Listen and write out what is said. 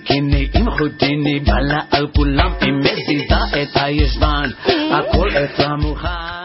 סכיני עם חוטיני, בלה על כולם עם מזיזה את הישבן, הכל אצלה מוכן.